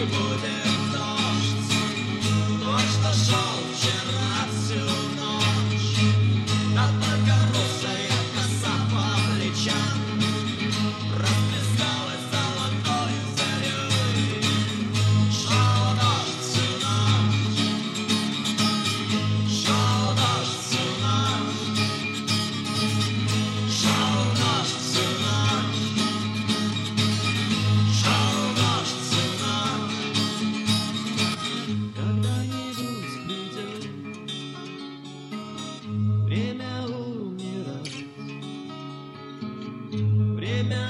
будет дождь. Дождь, что шел вчера всю ночь, да только русая коса по плечам расплескалась золотой зарей. Шел дождь всю ночь, шел дождь всю ночь, шел дождь всю ночь, шел дождь всю ночь. Когда-нибудь придет время умирать, время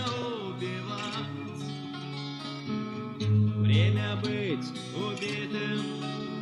убивать, время быть убитым.